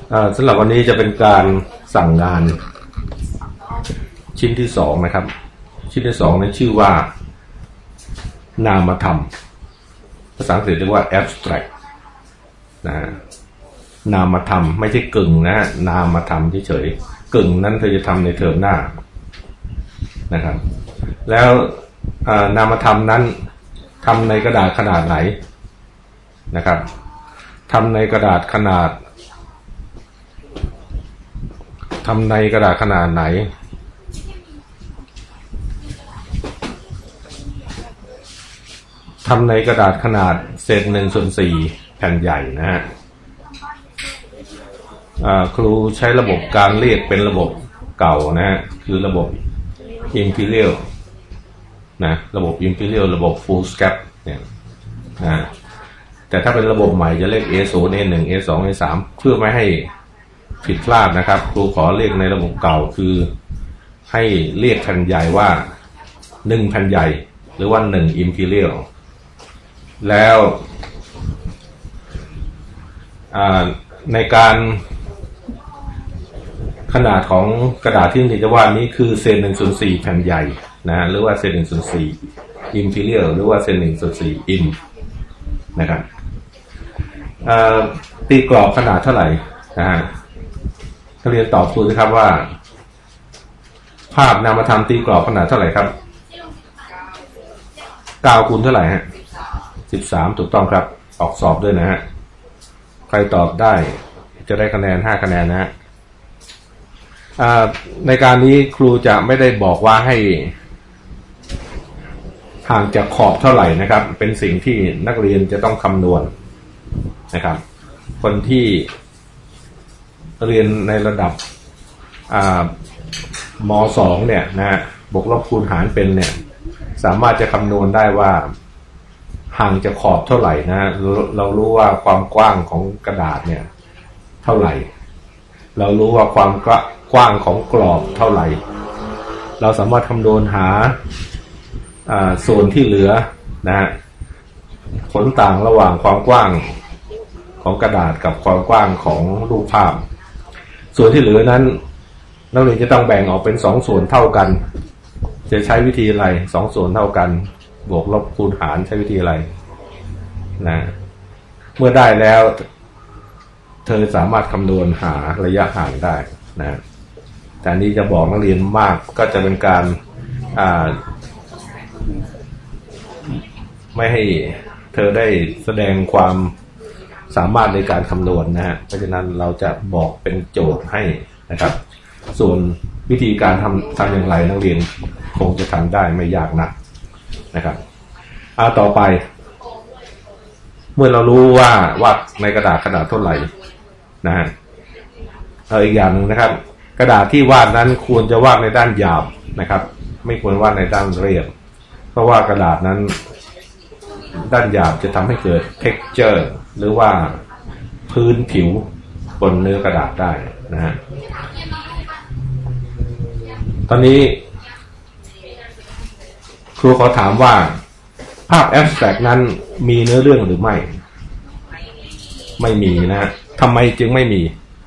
สำหรับวันนี้จะเป็นการสั่งงานชิ้นที่2นะครับชิ้นที่2นั้นชื่อว่านามธรรมภาษาอังกฤษเรียกว่า abstract นะนามธรรมไม่ใช่กึ่งนะนามธรรมเฉยๆกึ่งนั้นเธอจะทำในเทอมหน้านะครับแล้วนามธรรมนั้นทำในกระดาษขนาดไหนนะครับทำในกระดาษขนาดไหนทำในกระดาษขนาดเศษ1/4แผ่นใหญ่นะฮะครูใช้ระบบการเรียกเป็นระบบเก่านะฮะคือระบบ Imperial นะระบบ Imperial ระบบ Full Scape เนี่ยนะแต่ถ้าเป็นระบบใหม่จะเรียก A0 A1 A2 A3 เพื่อไม่ให้ผิดพลาดนะครับครูขอเรียกในระบบเก่าคือให้เรียกแผ่นใหญ่ว่า1แผ่นใหญ่หรือว่า1 Imperial แล้วในการขนาดของกระดาษที่นิจวาดนี้คือเศษ1/4แผ่นใหญ่นะหรือว่าเศษ1/4 Imperial หรือว่าเศษ1/4 Im นะครับตีกรอบขนาดเท่าไหร่นะฮะนักเรียนตอบครูสิครับว่าภาพนามธรรมตีกรอบขนาดเท่าไหร่ครับ9คูณเท่าไหร่ฮะ13ถูกต้องครับออกสอบด้วยนะฮะใครตอบได้จะได้คะแนน5คะแนนนะฮะในการนี้ครูจะไม่ได้บอกว่าให้ห่างจากขอบเท่าไหร่นะครับเป็นสิ่งที่นักเรียนจะต้องคำนวณนะครับคนที่เรียนในระดับม.2 เนี่ยนะบวกลบคูณหารเป็นเนี่ยสามารถจะคำนวณได้ว่าห่างจากขอบเท่าไหร่นะเรารู้ว่าความกว้างของกระดาษเนี่ยเท่าไหร่เรารู้ว่าความกว้างของกรอบเท่าไหร่เราสามารถคำนวณหาส่วนที่เหลือนะฮะผลต่างระหว่างความกว้างของกระดาษกับความกว้างของรูปภาพส่วนที่เหลือนั้นนักเรียนจะต้องแบ่งออกเป็น2ส่วนเท่ากันจะใช้วิธีอะไร2ส่วนเท่ากันบวกลบคูณหารใช้วิธีอะไรนะเมื่อได้แล้วเธอสามารถคำนวณหาระยะห่างได้นะแต่นี้จะบอกนักเรียนมากก็จะเป็นการไม่ให้เธอได้แสดงความสามารถในการคำนวณนะฮะเพราะฉะนั้นเราจะบอกเป็นโจทย์ให้นะครับส่วนวิธีการทำอย่างไรนักเรียนคงจะทำได้ไม่ยากนักนะครับต่อไปเมื่อเรารู้ว่าวาดในกระดาษขนาดเท่าไหร่นะฮะอีกอย่างนึงนะครับกระดาษที่วาดนั้นควรจะวาดในด้านหยาบนะครับไม่ควรวาดในด้านเรียบเพราะว่ากระดาษนั้นด้านหยาบจะทำให้เกิด texture หรือว่าพื้นผิวบนเนื้อกระดาษได้นะฮะตอนนี้ครูขอถามว่าภาพ abstract นั้นมีเนื้อเรื่องหรือไม่มีนะทำไมจึงไม่มี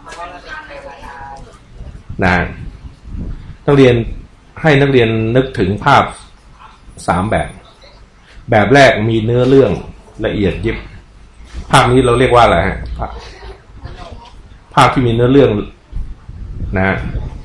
นะนักเรียนให้นักเรียนนึกถึงภาพ3แบบแรกมีเนื้อเรื่องละเอียดยิบภาพนี้เราเรียกว่าอะไรฮะภาพที่มีเนื้อเรื่องนะ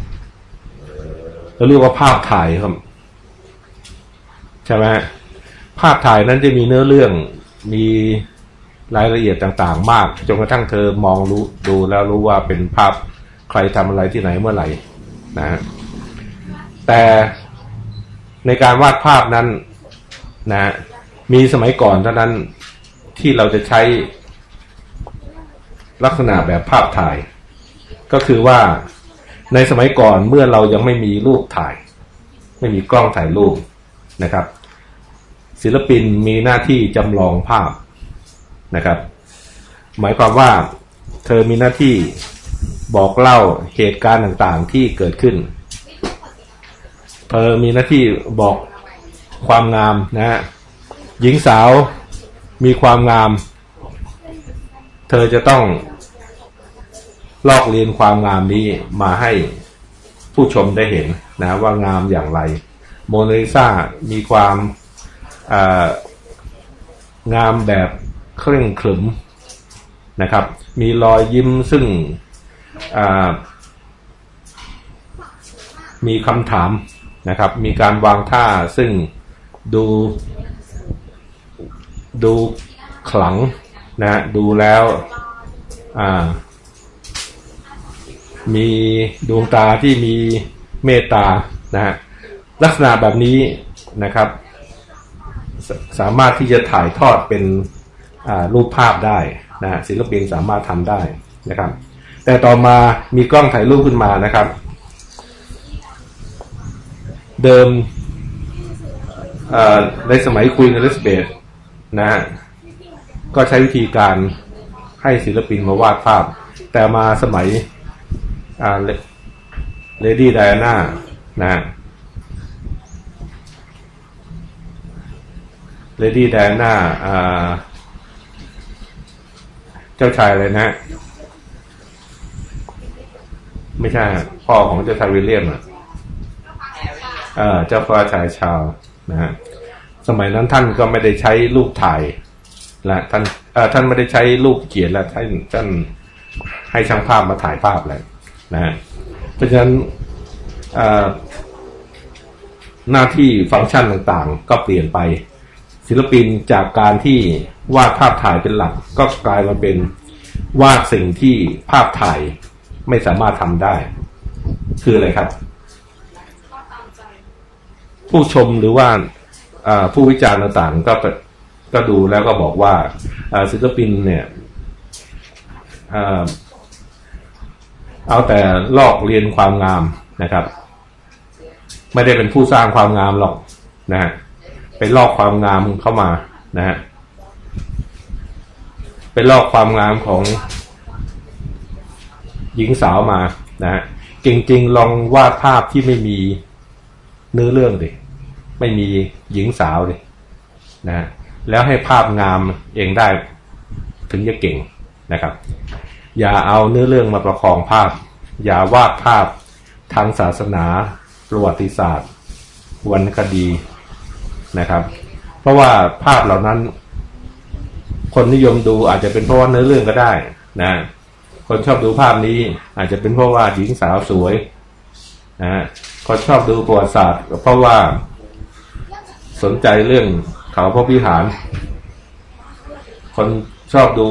เราเรียกว่าภาพถ่ายครับใช่ไหมภาพถ่ายนั้นจะมีเนื้อเรื่องมีรายละเอียดต่างๆมากจนกระทั่งเธอมองดูแล้วรู้ว่าเป็นภาพใครทำอะไรที่ไหนเมื่อไหร่นะแต่ในการวาดภาพนั้นนะมีสมัยก่อนเท่านั้นที่เราจะใช้ลักษณะแบบภาพถ่ายก็คือว่าในสมัยก่อนเมื่อเรายังไม่มีรูปถ่ายไม่มีกล้องถ่ายรูปนะครับศิลปินมีหน้าที่จำลองภาพนะครับหมายความว่าเธอมีหน้าที่บอกเล่าเหตุการณ์ต่างๆที่เกิดขึ้นเธอมีหน้าที่บอกความงามนะฮะหญิงสาวมีความงามเธอจะต้องลอกเลียนความงามนี้มาให้ผู้ชมได้เห็นนะว่างามอย่างไรโมนาลิซามีความงามแบบเคร่งขรึมนะครับมีรอยยิ้มซึ่งมีคำถามนะครับมีการวางท่าซึ่งดูขลังนะดูแล้วมีดวงตาที่มีเมตตานะฮะลักษณะแบบนี้นะครับสามารถที่จะถ่ายทอดเป็นรูปภาพได้นะศิลปินสามารถทำได้นะครับแต่ต่อมามีกล้องถ่ายรูปขึ้นมานะครับเดิมในสมัยควีนอลิซาเบธนะฮะก็ใช้วิธีการให้ศิลปินมาวาดภาพแต่มาสมัยเลดี้ไดอาน่านะฮะเลดี้ไดอาน่าเจ้าชายอะไรนะไม่ใช่พ่อของเจ้าชายวิลเลียมเจ้าฟ้าชายชาร์ลส์นะฮะสมัยนั้นท่านก็ไม่ได้ใช้รูปถ่ายและท่านไม่ได้ใช้รูปเขียนและท่านให้ช่างภาพมาถ่ายภาพเลยนะฮะเพราะฉะนั้นหน้าที่ฟังก์ชันต่างๆก็เปลี่ยนไปศิลปินจากการที่วาดภาพถ่ายเป็นหลักก็กลายมาเป็นวาดสิ่งที่ภาพถ่ายไม่สามารถทำได้คืออะไรครับผู้ชมหรือว่าผู้วิจารณ์ต่างๆก็ดูแล้วก็บอกว่าศิลปินเนี่ยเอาแต่ลอกเลียนความงามนะครับไม่ได้เป็นผู้สร้างความงามหรอกนะฮะไปลอกความงามเข้ามานะฮะไปลอกความงามของหญิงสาวมานะฮะจริงๆลองวาดภาพที่ไม่มีเนื้อเรื่องดิไม่มีหญิงสาวดินะแล้วให้ภาพงามเองได้ถึงจะเก่งนะครับอย่าเอาเนื้อเรื่องมาประคองภาพอย่าวาดภาพทางศาสนาประวัติศาสตร์วรรณคดีนะครับเพราะว่าภาพเหล่านั้นคนนิยมดูอาจจะเป็นเพราะว่าเนื้อเรื่องก็ได้นะคนชอบดูภาพนี้อาจจะเป็นเพราะว่าหญิงสาวสวยนะคนชอบดูประวัติศาสตร์เพราะว่าสนใจเรื่องเขาพระวิหารคนชอบดู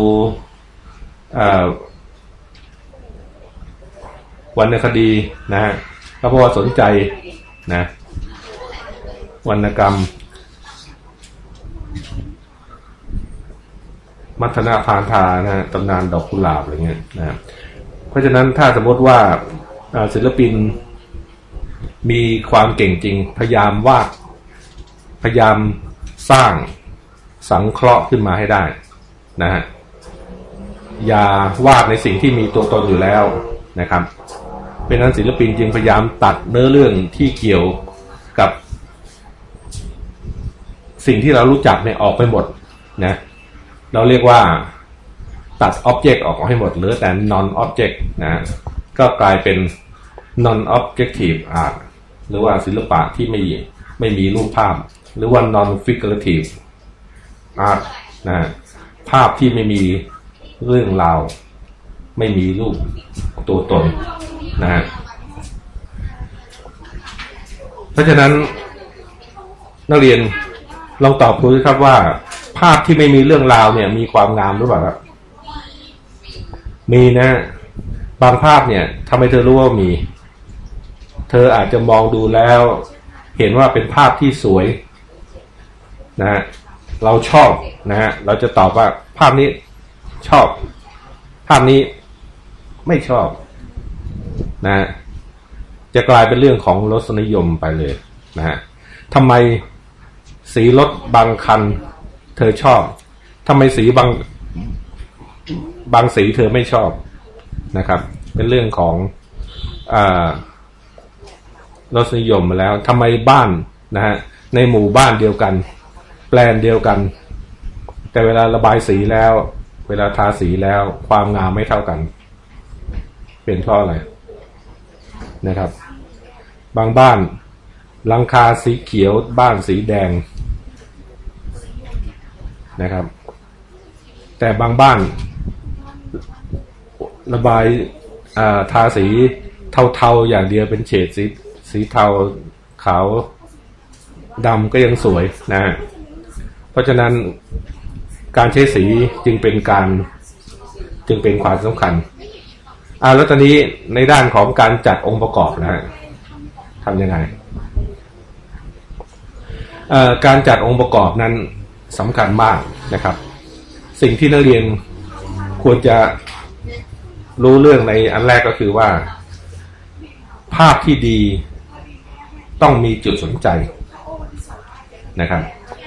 วรรณคดีนะฮะเพราะว่าสนใจนะวรรณกรรมมัทนาพานธานะฮะตำนานดอกกุหลาบอะไรเงี้ยนะเพราะฉะนั้นถ้าสมมติว่าศิลปินมีความเก่งจริงพยายามวาดพยายามสร้างสังเคราะห์ขึ้นมาให้ได้นะฮะอย่าวาดในสิ่งที่มีตัวตนอยู่แล้วนะครับเพราะนั้นศิลปินจึงพยายามตัดเนื้อเรื่องที่เกี่ยวกับสิ่งที่เรารู้จักเนี่ยออกไปหมดนะเราเรียกว่าตัด object ออกให้หมดเหลือแต่ non object นะก็กลายเป็น non objective art หรือว่าศิลปะที่ไม่มีรูปภาพหรือว่า non figurative art นะภาพที่ไม่มีเรื่องราวไม่มีรูปตัวตนนะฮะเพราะฉะนั้นนักเรียนลองตอบดูครับว่าภาพที่ไม่มีเรื่องราวเนี่ยมีความงามหรือเปล่าครับมีนะบางภาพเนี่ยทำให้เธอรู้ว่ามีเธออาจจะมองดูแล้วเห็นว่าเป็นภาพที่สวยนะฮะเราชอบนะฮะเราจะตอบว่าภาพนี้ชอบภาพนี้ไม่ชอบนะจะกลายเป็นเรื่องของรสนิยมไปเลยนะฮะทำไมสีรถบางคันเธอชอบทำไมสีบางสีเธอไม่ชอบนะครับเป็นเรื่องของรสนิยมมาแล้วทำไมบ้านนะฮะในหมู่บ้านเดียวกันแปลนเดียวกันแต่เวลาระบายสีแล้วเวลาทาสีแล้วความงามไม่เท่ากันเป็นเพราะอะไรนะครับบางบ้านหลังคาสีเขียวบ้านสีแดงนะครับแต่บางบ้านระบายทาสีเทาๆอย่างเดียวเป็นเฉดสีเทาขาวดำก็ยังสวยนะเพราะฉะนั้นการใช้สีจึงเป็นความสำคัญแล้วตอนนี้ในด้านของการจัดองค์ประกอบนะฮะทำยังไงการจัดองค์ประกอบนั้นสำคัญมากนะครับสิ่งที่นักเรียนควรจะรู้เรื่องในอันแรกก็คือว่าภาพที่ดีต้องมีจุดสนใจนะครับ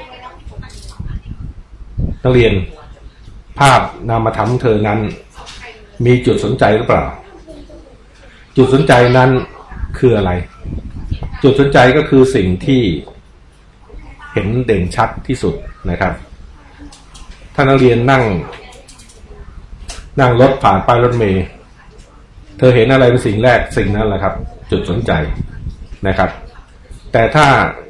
นักเรียนภาพนามธรรมเธอนั้นมีจุดสนใจหรือเปล่าจุดสนใจนั้นคืออะไรจุดสนใจก็คือสิ่งที่เห็นเด่นชัดที่สุดนะครับถ้านักเรียนนั่งรถผ่านป้ายรถเมล์เธอเห็นอะไรเป็นสิ่งแรกสิ่งนั้นแหละครับจุดสนใจนะครับแต่ถ้า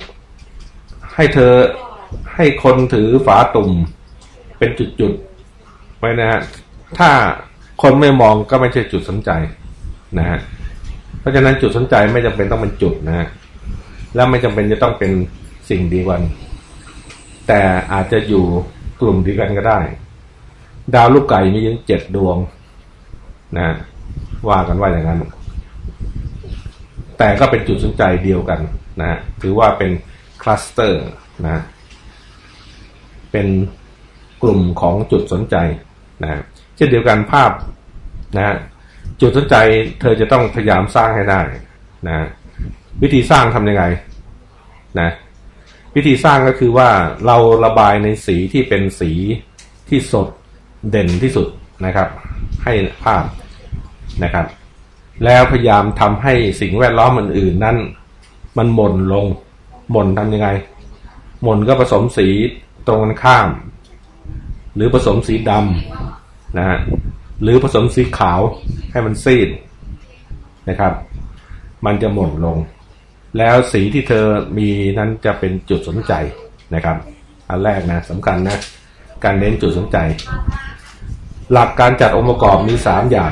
ให้คนถือฝาตุ่มเป็นจุดๆไว้นะฮะถ้าคนไม่มองก็ไม่ใช่จุดสนใจนะฮะเพราะฉะนั้นจุดสนใจไม่จำเป็นต้องเป็นจุดนะฮะและไม่จำเป็นจะต้องเป็นสิ่งเดียวกันแต่อาจจะอยู่กลุ่มเดียวกันก็ได้ดาวลูกไก่มีถึง7 ดวงนะว่ากันว่าอย่างนั้นแต่ก็เป็นจุดสนใจเดียวกันนะถือว่าเป็นคลัสเตอร์นะเป็นกลุ่มของจุดสนใจนะเช่นเดียวกันภาพนะจุดสนใจเธอจะต้องพยายามสร้างให้ได้นะวิธีสร้างทำยังไงนะวิธีสร้างก็คือว่าเราระบายในสีที่เป็นสีที่สดเด่นที่สุดนะครับให้ภาพนะครับแล้วพยายามทำให้สิ่งแวดล้อมอื่นๆนั้นมันหม่นลงหม่นทำยังไงหม่นก็ผสมสีตรงกันข้ามหรือผสมสีดำนะฮะหรือผสมสีขาวให้มันซีดนะครับมันจะหม่นลงแล้วสีที่เธอมีนั้นจะเป็นจุดสนใจนะครับอันแรกนะสำคัญนะการเน้นจุดสนใจหลักการจัดองค์ประกอบมี3อย่าง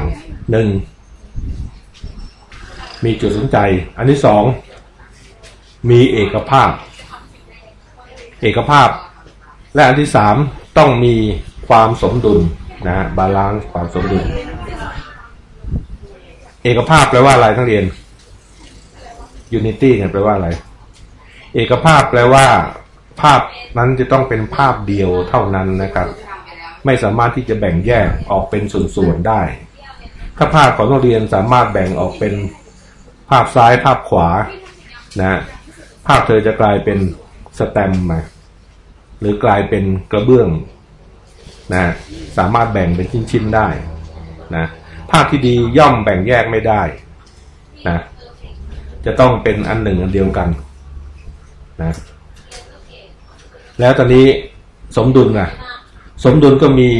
1มีจุดสนใจอันที่2มีเอกภาพและอันที่3ต้องมีความสมดุลนะฮะบาลานซ์ความสมดุลเอกภาพแปลว่าอะไรทั้งเรียนUnity เนี่ยแปลว่าอะไรเอกภาพแปลว่าภาพนั้นจะต้องเป็นภาพเดียวเท่านั้นนะครับไม่สามารถที่จะแบ่งแยกออกเป็นส่วนๆได้ถ้าภาพของนักเรียนสามารถแบ่งออกเป็นภาพซ้ายภาพขวานะภาพเธอจะกลายเป็นสแตมป์มาหรือกลายเป็นกระเบื้องนะสามารถแบ่งเป็นชิ้นๆได้นะภาพที่ดีย่อมแบ่งแยกไม่ได้นะจะต้องเป็นอันหนึ่งอันเดียวกันนะแล้วตอนนี้สมดุลนะสมดุลก็มี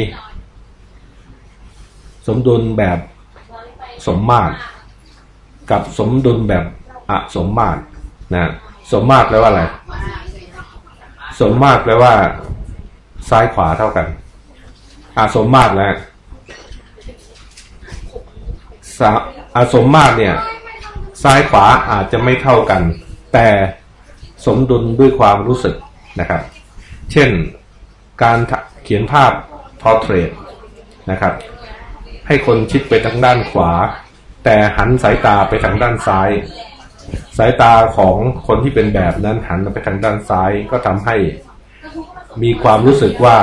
สมดุลแบบสมมาตรกับสมดุลแบบอสมมาตรนะสมมาตรแปลว่าอะไรสมมาตรแปลว่าซ้ายขวาเท่ากันสมมาตรแล้วสมมาตรเนี่ยซ้ายขวาอาจจะไม่เท่ากันแต่สมดุลด้วยความรู้สึกนะครับเช่นการเขียนภาพ portrait นะครับให้คนชิดไปทางด้านขวาแต่หันสายตาไปทางด้านซ้ายสายตาของคนที่เป็นแบบนั้นหันไปทางด้านซ้ายก็ทำให้มีความรู้สึกว่า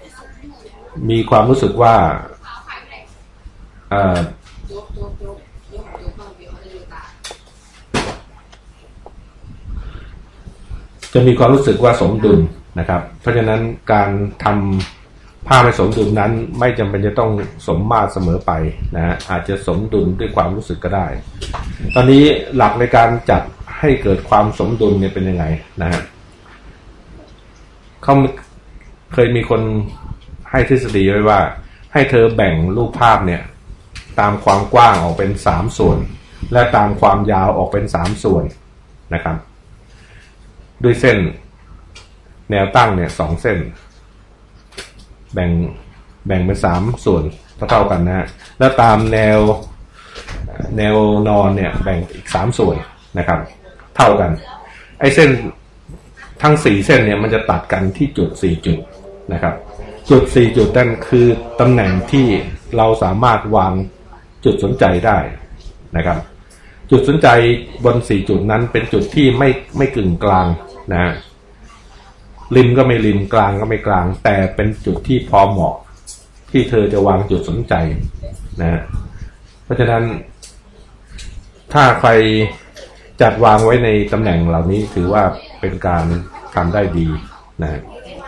จะมีความรู้สึกว่าสมดุลนะครับเพราะฉะนั้นการทำภาพให้สมดุลนั้นไม่จำเป็นจะต้องสมมาตรเสมอไปนะอาจจะสมดุลด้วยความรู้สึกก็ได้ตอนนี้หลักในการจัดให้เกิดความสมดุลเนี่ยเป็นยังไงนะฮะเขาเคยมีคนให้ทฤษฎีไว้ว่าให้เธอแบ่งรูปภาพเนี่ยตามความกว้างออกเป็น3ส่วนและตามความยาวออกเป็น3ส่วนนะครับด้วยเส้นแนวตั้งเนี่ย2เส้นแบ่งเป็น3ส่วนเท่ากันนะฮะแล้วตามแนวนอนเนี่ยแบ่งอีก3ส่วนนะครับเท่ากันไอ้เส้นทั้ง4เส้นเนี่ยมันจะตัดกันที่จุด4จุดนะครับจุด4จุดนั่นคือตำแหน่งที่เราสามารถวางจุดสนใจได้นะครับจุดสนใจบน4จุดนั้นเป็นจุดที่ไม่กึ่งกลางนะริมก็ไม่ริมกลางก็ไม่กลางแต่เป็นจุดที่พอเหมาะที่เธอจะวางจุดสนใจนะเพราะฉะนั้นถ้าใครจัดวางไว้ในตำแหน่งเหล่านี้ถือว่าเป็นการทำได้ดีนะ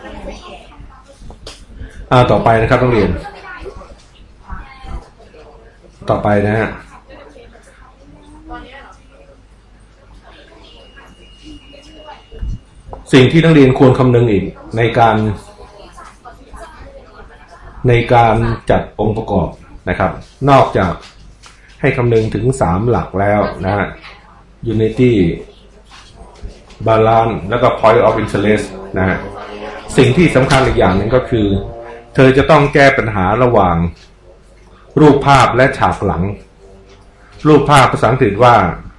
ต่อไปนะครับนักเรียนต่อไปนะฮะสิ่งที่นักเรียนควรคำนึงอีกในการจัดองค์ประกอบนะครับนอกจากให้คำนึงถึง3หลักแล้วนะฮะ unity balance แล้วก็ point of interest นะฮะสิ่งที่สำคัญอีกอย่างหนึ่งก็คือเธอจะต้องแก้ปัญหาระหว่างรูปภาพและฉากหลังรูปภาพภาษาอังกฤษว่า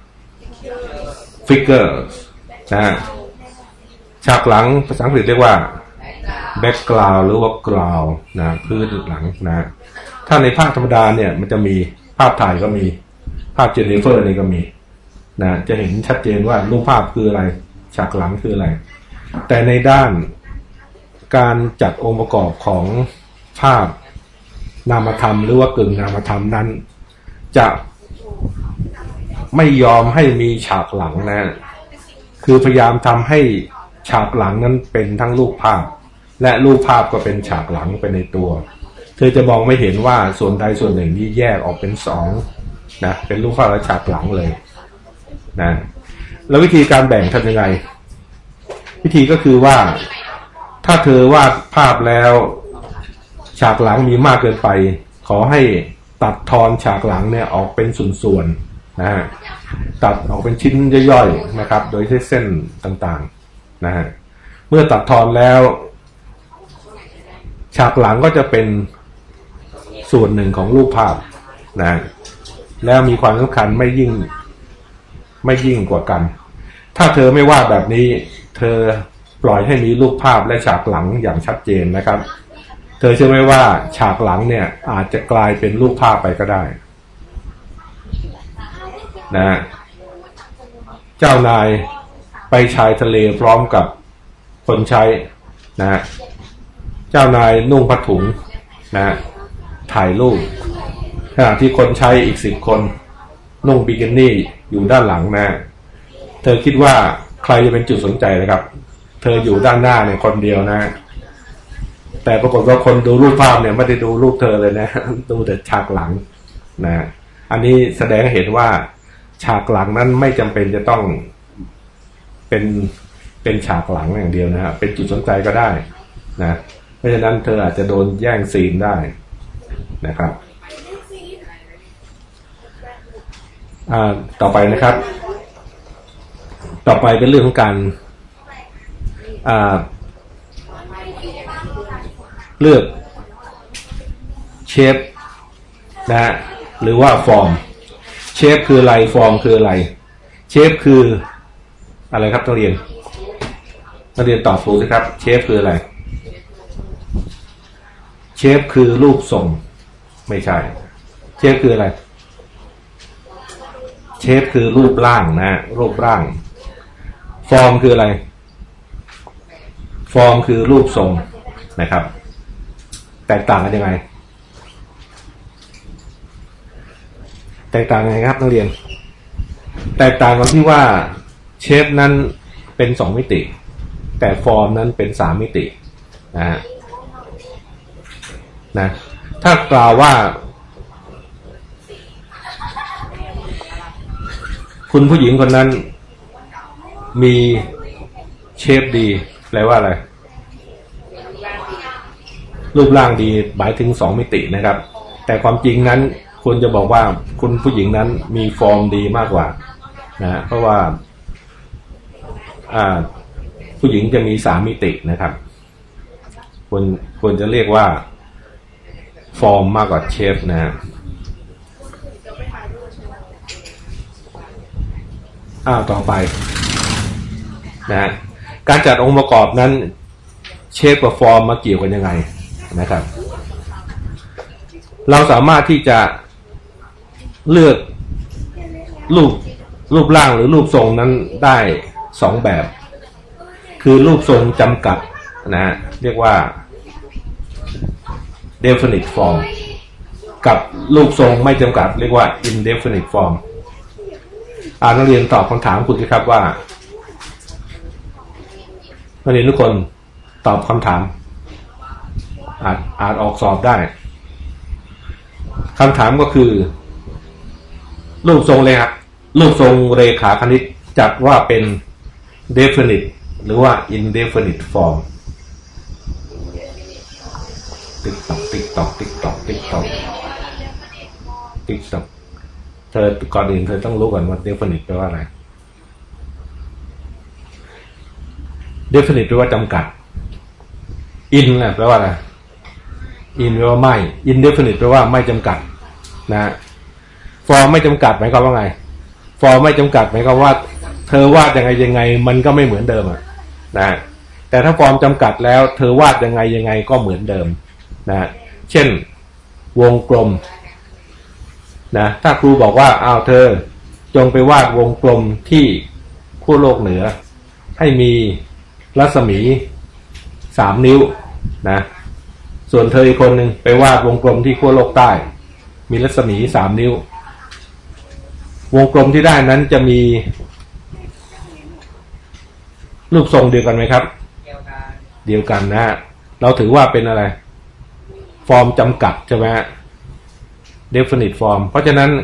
figures นะฮะฉากหลังภาษาอังกฤษเรียกว่า background หรือว่า ground นะพื้นหลังนะถ้าในภาพธรรมดาเนี่ยมันจะมีภาพถ่ายก็มีภาพเจนนิเฟอร์นี่ก็มีนะจะเห็นชัดเจนว่ารูปภาพคืออะไรฉากหลังคืออะไรแต่ในด้านการจัดองค์ประกอบของภาพนามธรรมหรือว่ากึ่งนามธรรมนั้นจะไม่ยอมให้มีฉากหลังนะคือพยายามทำให้ฉากหลังนั้นเป็นทั้งรูปภาพและรูปภาพก็เป็นฉากหลังไปในตัวเธอจะมองไม่เห็นว่าส่วนใดส่วนหนึ่งที่แยกออกเป็น2นะเป็นรูปภาพและฉากหลังเลยนะแล้ววิธีการแบ่งทำยังไงวิธีก็คือว่าถ้าเธอวาดภาพแล้วฉากหลังมีมากเกินไปขอให้ตัดทอนฉากหลังเนี่ยออกเป็นส่วนๆนะฮะตัดออกเป็นชิ้นย่อยๆนะครับโดยใช้เส้นต่างๆนะฮะเมื่อตัดทอนแล้วฉากหลังก็จะเป็นส่วนหนึ่งของรูปภาพนะแล้วมีความสำคัญไม่ยิ่งกว่ากันถ้าเธอไม่วาดแบบนี้เธอปล่อยให้มีรูปภาพและฉากหลังอย่างชัดเจนนะครับเธอเชื่อไหมว่าฉากหลังเนี่ยอาจจะกลายเป็นรูปภาพไปก็ได้นะเจ้านายไปชายทะเลพร้อมกับคนใช้นะเจ้านายนุ่งผ้าถุงนะถ่ายรูปขณะที่คนใช้อีก10 คนนุ่งบิกินี่อยู่ด้านหลังนะเธอคิดว่าใครจะเป็นจุดสนใจนะครับเธออยู่ด้านหน้าเนี่ยคนเดียวนะแต่ปรากฏว่าคนดูรูปภาพเนี่ยไม่ได้ดูรูปเธอเลยนะดูแต่ฉากหลังนะอันนี้แสดงให้เห็นว่าฉากหลังนั้นไม่จำเป็นจะต้องเป็นฉากหลังอย่างเดียวนะเป็นจุดสนใจก็ได้นะเพราะฉะนั้นเธออาจจะโดนแย่งซีนได้นะครับต่อไปนะครับต่อไปเป็นเรื่องของการเลือกเชฟนะฮะหรือว่าฟอร์มเชฟคืออะไรฟอร์มคืออะไรเชฟคืออะไรครับนักเรียนตอบถูกสิครับเชฟคืออะไรเชฟคือรูปทรงไม่ใช่เชฟคืออะไรเชฟคือรูปร่างนะรูปร่างฟอร์มคืออะไรฟอร์มคือรูปทรงนะครับแตกต่างกันยังไงแตกต่างยังไงครับนักเรียนแตกต่างกันที่ว่าเชฟนั้นเป็น2 มิติแต่ฟอร์มนั้นเป็น3 มิตินะถ้ากล่าวว่าคุณผู้หญิงคนนั้นมีเชฟดีแปลว่าอะไรรูปร่างดีหมายถึง2 มิตินะครับแต่ความจริงนั้นควรจะบอกว่าคุณผู้หญิงนั้นมีฟอร์มดีมากกว่านะเพราะว่าผู้หญิงจะมี3 มิตินะครับควรจะเรียกว่าฟอร์มมากกว่าเชฟนะต่อไปนะการจัดองค์ประกอบนั้นเชฟกับฟอร์มมาเกี่ยวกันยังไงนะครับเราสามารถที่จะเลือกรูปร่างหรือรูปทรงนั้นได้2 แบบคือรูปทรงจำกัดนะเรียกว่า definite form กับรูปทรงไม่จำกัดเรียกว่า indefinite form นักเรียนตอบคำถามคุณสิครับว่านักเรียนทุกคนตอบคำถามอาจออกสอบได้คำถามก็คือรูปทรงเรขาคณิตจัดว่าเป็น definite หรือว่า indefinite form ติ๊กตอกติ๊กตอกติ๊กตอกติ๊กตอกติ๊กตอกเธอก่อนอื่นเธอต้องรู้ก่อนว่า definite แปลว่าอะไร definite แปลว่าจำกัด in แปลว่าอะไร in แปลว่าไม่ indefinite แปลว่าไม่จำกัดนะ form ไม่จำกัดหมายความว่าไง form ไม่จำกัดหมายความว่าเธอวาดยังไงมันก็ไม่เหมือนเดิมนะแต่ถ้าฟอร์มจำกัดแล้วเธอวาดยังไงก็เหมือนเดิมนะเช่นวงกลมนะถ้าครูบอกว่าเธอจงไปวาดวงกลมที่ขั้วโลกเหนือให้มีรัศมี3 นิ้วนะส่วนเธออีกคนหนึ่งไปวาดวงกลมที่ขั้วโลกใต้มีรัศมี3 นิ้ววงกลมที่ได้นั้นจะมีรูปทรงเดียวกันไหมครับเดียวกันนะเราถือว่าเป็นอะไรฟอร์มจำกัดใช่ไหม definite form เพราะฉะนั้น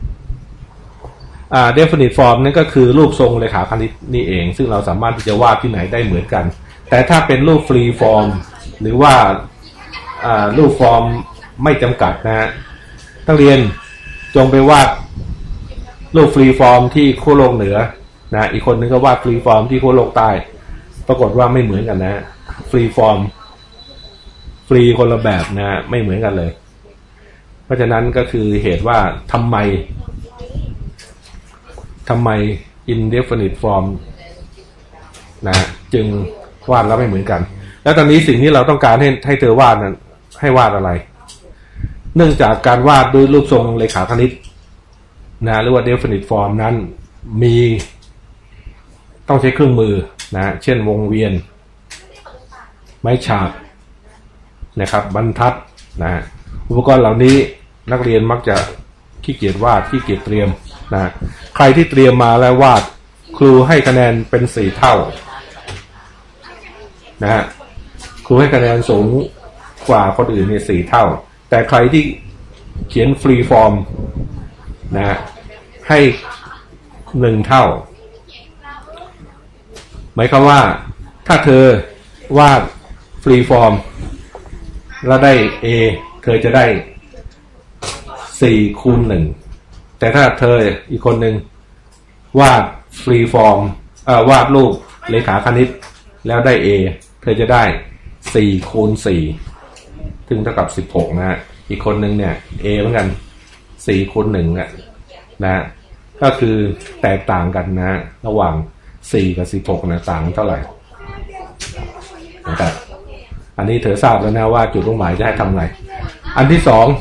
definite form นั่นก็คือรูปทรงเรขาคณิตนี่เองซึ่งเราสามารถที่จะวาดที่ไหนได้เหมือนกันแต่ถ้าเป็นรูป free form หรือว่ารูปฟอร์มไม่จำกัดนะนักเรียนจงไปวาดรูป free form ที่ขั้วโลกเหนือนะอีกคนนึงก็วาด free form ที่ขั้วโลกใต้ปรากฏว่าไม่เหมือนกันนะ free form ฟรีคนละแบบนะไม่เหมือนกันเลยเพราะฉะนั้นก็คือเหตุว่าทำไม indefinite form นะจึงวาดแล้วไม่เหมือนกันแล้วตอนนี้สิ่งที่เราต้องการให้เธอวาดนั้นให้วาดอะไรเนื่องจากการวาดด้วยรูปทรงเรขาคณิตนะหรือว่า definite form นั้นมีต้องใช้เครื่องมือนะเช่นวงเวียนไม้ฉากนะครับบรรทัดนะอุปกรณ์เหล่านี้นักเรียนมักจะขี้เกียจวาดขี้เกียจเตรียมนะใครที่เตรียมมาแล้ววาดครูให้คะแนนเป็น4 เท่านะฮะครูให้คะแนนสูงกว่าคนอื่นเนี่ย4 เท่าแต่ใครที่เขียนฟรีฟอร์มนะให้1 เท่าหมายความว่าถ้าเธอวาดฟรีฟอร์มแล้วได้ A เธอจะได้4 คูณ 1แต่ถ้าเธออีกคนหนึ่งวาดฟรีฟอร์มวาดรูปเรขาคณิตแล้วได้ A เธอจะได้4 คูณ 4ซึ่งเท่ากับ16นะฮะอีกคนหนึ่งเนี่ย A เหมือนกัน4 คูณ 1นะก็คือแตกต่างกันนะระหว่าง4 กับ 16นะต่างเท่าไหร่นะครับอันนี้เธอทราบแล้วนะว่าจุดมุ่งหมายจะให้ทำไงอันที่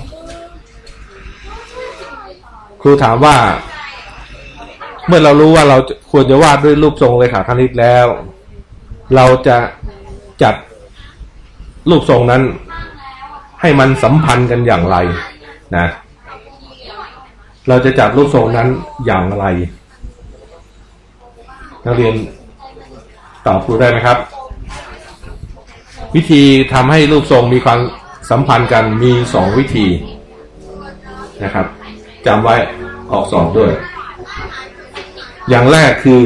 2ครูถามว่าเมื่อเรารู้ว่าเราควรจะวาดด้วยรูปทรงเรขาคณิตแล้วเราจะจัดรูปทรงนั้นให้มันสัมพันธ์กันอย่างไรนะเราจะจัดรูปทรงนั้นอย่างไรนักเรียนตอบครูได้ไหมครับวิธีทำให้รูปทรงมีความสัมพันธ์กันมี2 วิธีนะครับจำไว้ออกสอบด้วยอย่างแรกคือ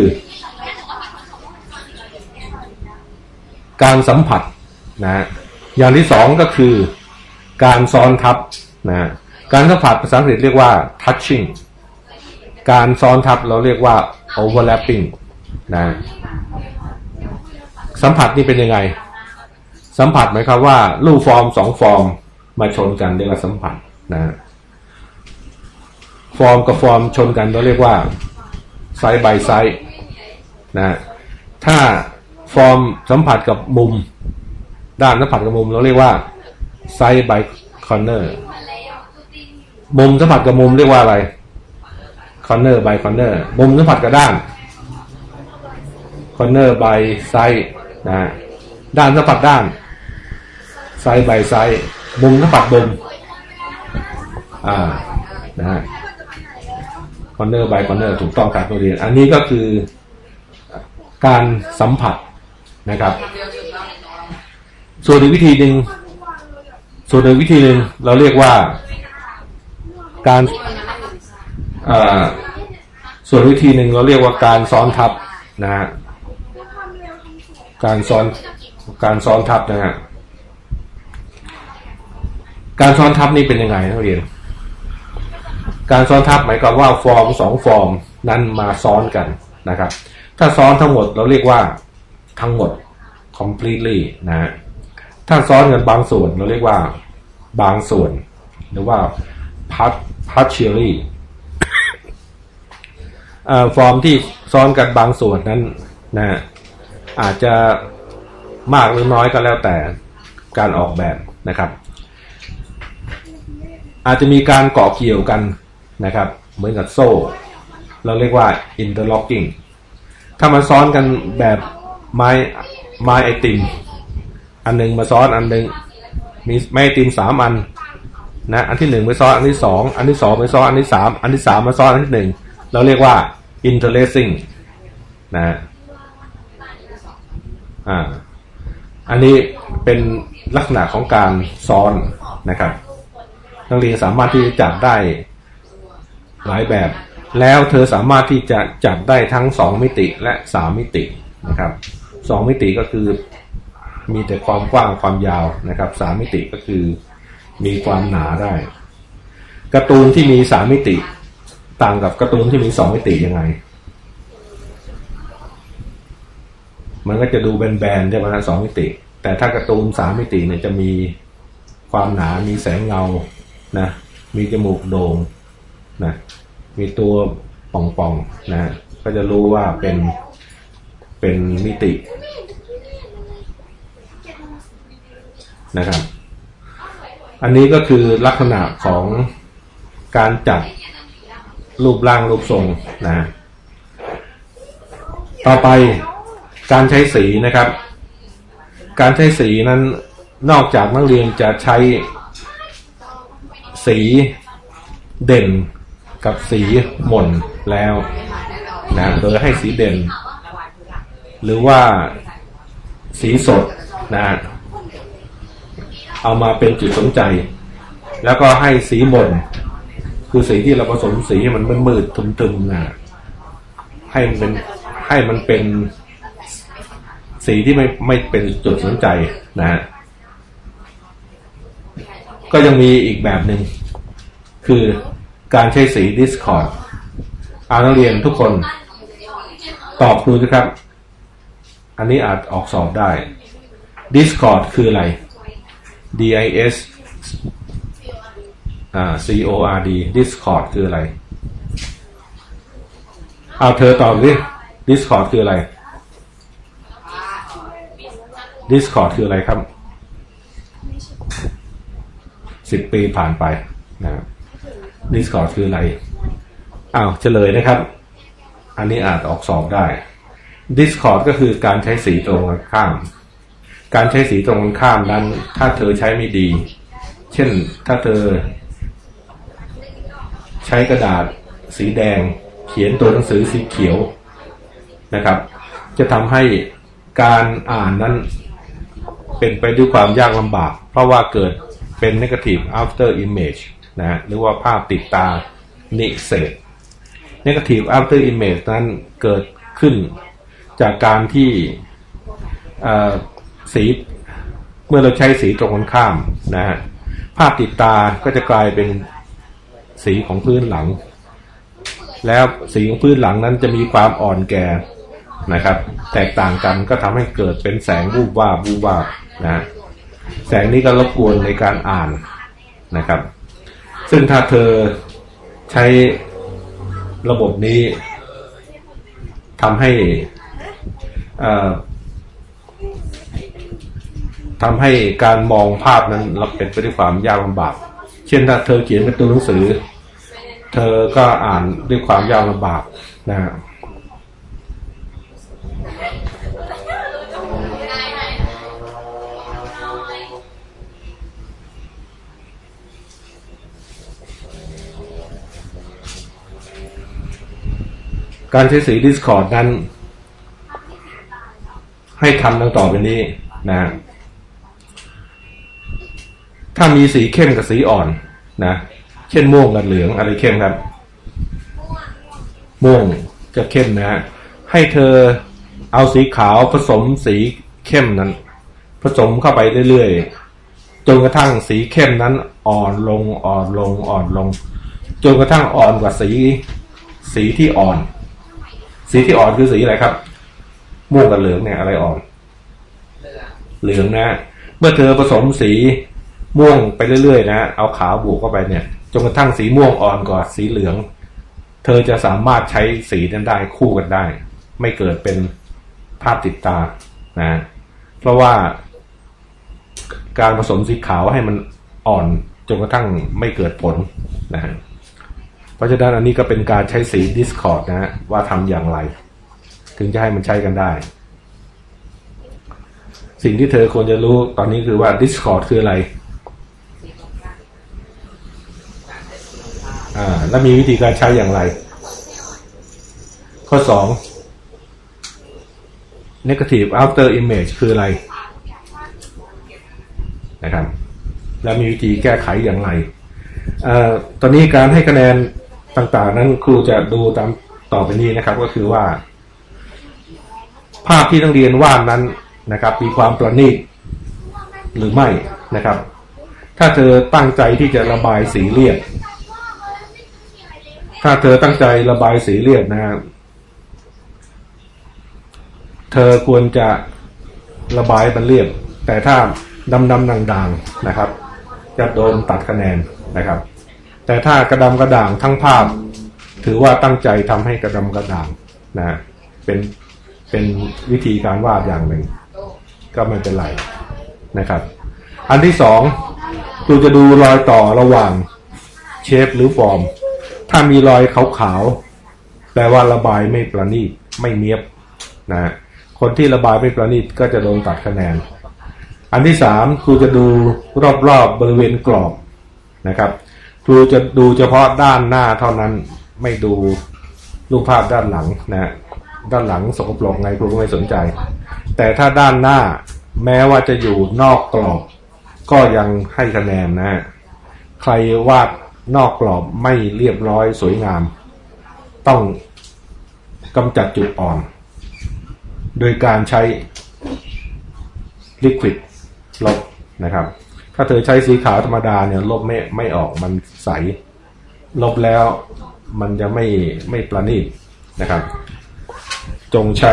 การสัมผัสนะอย่างที่2ก็คือการซ้อนทับนะการสัมผัสภาษาอังกฤษเรียกว่า touching การซ้อนทับเราเรียกว่า overlapping นะสัมผัสนี่เป็นยังไงสัมผัสหมายความว่ารูปฟอร์ม2ฟอร์มมาชนกันเรียกว่าสัมผัสนะฟอร์มกับฟอร์มชนกันเราเรียกว่าไซส์ by ไซส์นะถ้าฟอร์มสัมผัสกับมุมด้านสัมผัสกับมุมเราเรียกว่าไซส์ by corner มุมสัมผัสกับมุมเรียกว่าอะไร corner by corner มุมสัมผัสกับด้าน corner by side นะด้านสัมผัสด้าน side by side มุมสัมผัสมุมนะ corner by corner ถูกต้องครับนักเรียนอันนี้ก็คือการสัมผัสนะครับส่วนอีกวิธีหนึ่งเราเรียกว่าการส่วนวิธีหนึ่งเราเรียกว่าการซ้อนทับนะฮะการซ้อนทับนะฮะการซ้อนทับนี่เป็นยังไงนักเรียนการซ้อนทับหมายความว่าฟอร์ม2ฟอร์มนั้นมาซ้อนกันนะครับถ้าซ้อนทั้งหมดเราเรียกว่าทั้งหมด completely นะฮะถ้าซ้อนกันบางส่วนเราเรียกว่าบางส่วนหรือว่า partially ฟอร์มที่ซ้อนกันบางส่วนนั้นนะอาจจะมากหรือน้อยก็แล้วแต่การออกแบบนะครับอาจจะมีการเกาะเกี่ยวกันนะครับเหมือนกับโซ่เราเรียกว่า interlocking ถ้ามันซ้อนกันแบบไม้ไอติมอันนึงมาซ้อนอันนึงมีไม้ไอติม3อันนะอันที่1ไปซ้อนอันที่2อันที่2ไปซ้อนอันที่3อันที่3มาซ้อนอันที่1เราเรียกว่า interlacing นะอันนี้เป็นลักษณะของการซ้อนนะครับนักเรียนสามารถที่จะจัดได้หลายแบบแล้วเธอสามารถที่จะจัดได้ทั้ง2มิติและ3มิตินะครับ2มิติก็คือมีแต่ความกว้างความยาวนะครับ3มิติก็คือมีความหนาได้การ์ตูนที่มี3มิติต่างกับการ์ตูนที่มี2มิติยังไงมันก็จะดูแบนๆใช่ไหมนะ2มิติแต่ถ้าการ์ตูน3มิติเนี่ยจะมีความหนามีแสงเงานะมีจมูกโด่งนะมีตัวป่องๆนะก็จะรู้ว่าเป็นมิตินะครับอันนี้ก็คือลักษณะของการจัดรูปร่างรูปทรงนะต่อไปการใช้สีนะครับการใช้สีนั้นนอกจากนักเรียนจะใช้สีเด่นกับสีหม่นแล้วนะโดยให้สีเด่นหรือว่าสีสดนะเอามาเป็นจุดสนใจแล้วก็ให้สีหม่นคือสีที่เราผสมสีให้มันมืดๆทึมๆนะให้มันเป็นสีที่ไม่เป็นจุดสนใจนะฮะก็ยังมีอีกแบบหนึ่งคือการใช้สี Discord นักเรียนทุกคนตอบดูนะครับอันนี้อาจออกสอบได้ Discord คืออะไร DIS CORD Discord คืออะไรเธอตอบดิ Discord คืออะไร Discord คืออะไรครับ10 ปีผ่านไปนะ Discord คืออะไรเฉลยนะครับอันนี้อาจออกสอบได้ Discord ก็คือการใช้สีตรงกันข้ามการใช้สีตรงกันข้ามนั้นถ้าเธอใช้ไม่ดีเช่นถ้าเธอใช้กระดาษสีแดงเขียนตัวหนังสือสีเขียวนะครับจะทำให้การอ่านนั้นเป็นไปด้วยความยากลำบากเพราะว่าเกิดเป็น negative after image นะหรือว่าภาพติดตานิเศษ negative after image นั้นเกิดขึ้นจากการที่สีเมื่อเราใช้สีตรงกันข้ามนะฮะภาพติดตาก็จะกลายเป็นสีของพื้นหลังแล้วสีของพื้นหลังนั้นจะมีความอ่อนแก่นะครับแตกต่างกันก็ทำให้เกิดเป็นแสงวูบวาบวูบวาบนะแสงนี้ก็รบกวนในการอ่านนะครับซึ่งถ้าเธอใช้ระบบนี้ทำให้การมองภาพนั้นเป็นไปด้วยความยากลำบากเช่นถ้าเธอเขียนเป็นตัวหนังสือเธอก็อ่านด้วยความยากลำบากนะการใช้สี Discord นั้นให้ทำดังต่อไปนี้นะถ้ามีสีเข้มกับสีอ่อนนะเช่นม่วงกับเหลืองอะไรเข้มครับม่วงจะเข้มนะให้เธอเอาสีขาวผสมสีเข้มนั้นผสมเข้าไปเรื่อยๆจนกระทั่งสีเข้มนั้นอ่อนลงอ่อนลงอ่อนลงจนกระทั่งอ่อนกว่าสีที่อ่อนสีที่อ่อนคือสีอะไรครับม่วงกับเหลืองเนี่ยอะไรอ่อนเหลืองนะเมื่อเธอผสมสีม่วงไปเรื่อยๆนะเอาขาวบวกเข้าไปเนี่ยจนกระทั่งสีม่วงอ่อนกว่าสีเหลืองเธอจะสามารถใช้สีนั้นได้คู่กันได้ไม่เกิดเป็นภาพติดตานะเพราะว่าการผสมสีขาวให้มันอ่อนจนกระทั่งไม่เกิดผลนะเพราะฉะนั้นอันนี้ก็เป็นการใช้สี Discord นะว่าทำอย่างไรถึงจะให้มันใช้กันได้สิ่งที่เธอควรจะรู้ตอนนี้คือว่า Discord คืออะไรและมีวิธีการใช้อย่างไรข้อ2 Negative After Image คืออะไรนะครับและมีวิธีแก้ไขอย่างไรตอนนี้การให้คะแนนต่างๆนั้นครูจะดูตามต่อไปนี้นะครับก็คือว่าภาพที่นักเรียนวาดนั้นนะครับมีความประณีตหรือไม่นะครับถ้าเธอตั้งใจที่จะระบายสีเรียบถ้าเธอตั้งใจระบายสีเรียบนะเธอควรจะระบายมันเรียบแต่ถ้าดำด่างๆนะครับจะโดนตัดคะแนนนะครับแต่ถ้ากระดำกระด่างทั้งภาพถือว่าตั้งใจทำให้กระดำกระด่างนะเป็นวิธีการวาดอย่างหนึ่งก็ไม่เป็นไรนะครับอันที่2ครูจะดูรอยต่อระหว่างเชฟหรือฟอร์มถ้ามีรอยขาวๆแปลว่าระบายไม่ประณีตไม่เนียบนะคนที่ระบายไม่ประณีตก็จะโดนตัดคะแนนอันที่3ครูจะดูรอบๆบริเวณกรอบนะครับครูจะดูเฉพาะด้านหน้าเท่านั้นไม่ดูรูปภาพด้านหลังนะด้านหลังสกปรกไงครูก็ไม่สนใจแต่ถ้าด้านหน้าแม้ว่าจะอยู่นอกกรอบก็ยังให้คะแนนนะใครวาดนอกกรอบไม่เรียบร้อยสวยงามต้องกำจัดจุดอ่อนโดยการใช้ลิควิดลบนะครับถ้าเธอใช้สีขาวธรรมดาเนี่ยลบไม่ออกมันใสลบแล้วมันจะไม่ประณีตนะครับจงใช้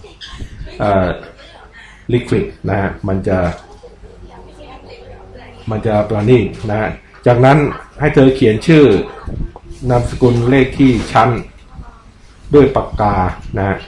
ลิควิดนะฮะมันจะประณีตนะฮะจากนั้นให้เธอเขียนชื่อนามสกุลเลขที่ชั้นด้วยปากกานะฮะ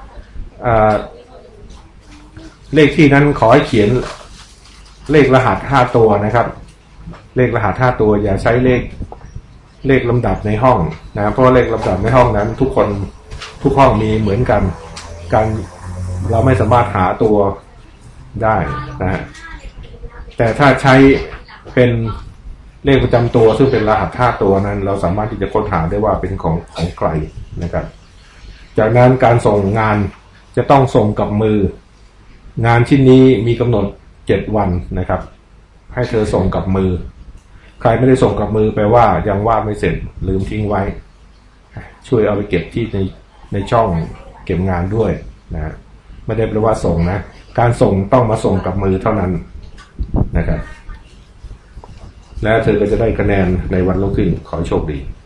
เลขที่นั้นขอให้เขียนเลขรหัส5ตัวนะครับเลขรหัส5ตัวอย่าใช้เลขลำดับในห้องนะเพราะเลขลำดับในห้องนั้นทุกห้องมีเหมือนกันเราไม่สามารถหาตัวได้นะแต่ถ้าใช้เป็นเลขประจำตัวซึ่งเป็นรหัส5ตัวนั้นเราสามารถที่จะค้นหาได้ว่าเป็นของใครนะครับจากนั้นการส่งงานจะต้องส่งกับมืองานชิ้นนี้มีกำหนด7 วันนะครับให้เธอส่งกับมือใครไม่ได้ส่งกับมือแปลว่ายังวาดไม่เสร็จลืมทิ้งไว้ช่วยเอาไปเก็บที่ในช่องเก็บงานด้วยนะไม่ได้แปลว่าส่งนะการส่งต้องมาส่งกับมือเท่านั้นนะครับและเธอก็จะได้คะแนนในวันรุ่งขึ้นขอให้โชคดี